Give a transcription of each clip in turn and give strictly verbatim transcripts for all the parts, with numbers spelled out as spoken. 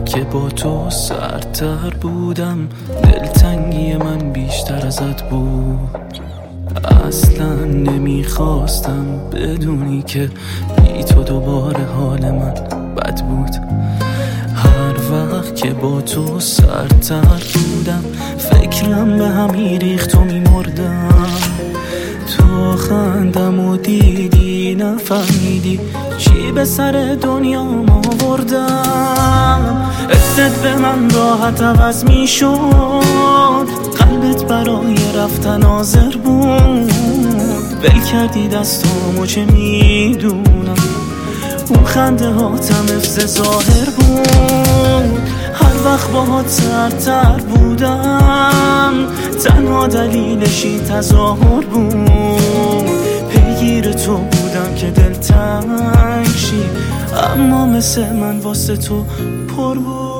که با تو سردتر بودم، دلتنگی من بیشتر ازت بود. اصلا نمیخواستم بدونی که بی تو دوباره حال من بد بود. هر وقت که با تو سردتر بودم فکرم به همی ریخت و میمردم. تو خندم و دیدی نفهمیدی چی به سر دنیا ما بردم. عزت به من راحت عوض می شد، قلبت برای رفتن حاضر بود. ول کردی دستامو چه میدونم، اون خنده هاتم افز ظاهر بود. هر وقت باهات سردتر بودم تنها دلیلشی تظاهر بود. پیگیر تو بودم که دل تنگ شی، اما مثل من واسه تو پر بود.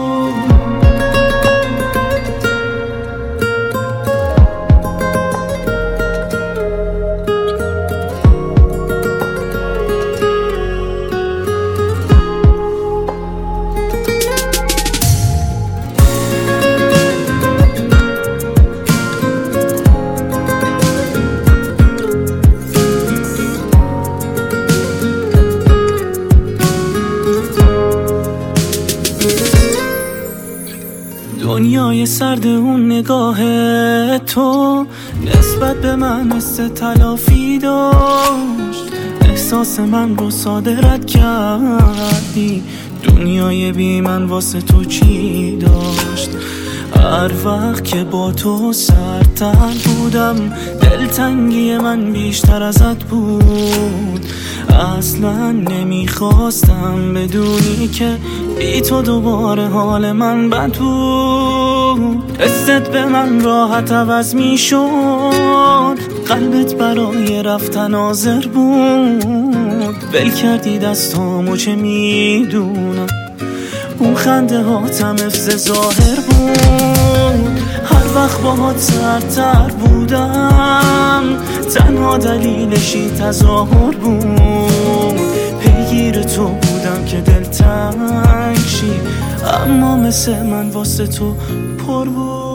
دنیای سرد اون نگاه تو نسبت به من مثل تلافی داشت. احساس من رو صادرت کردی، دنیای بی من واسه تو چی داشت. هر وقت که با تو سردتر بودم دلتنگی من بیشتر ازت بود. اصلا نمیخواستم بدونی که بی تو دوباره حال من بد بود. عزت به من راحت عوض می شد، قلبت برای رفتن حاضر بود. ول کردی دستامو چه میدونم، اون خنده هاتم افز ظاهر بود. هر وقت باهات سردتر بودم تنها دلیلشی تظاهر بود. پیگیر تو بودم که دل تنگ شی، اما مثل من واسه تو پر بود.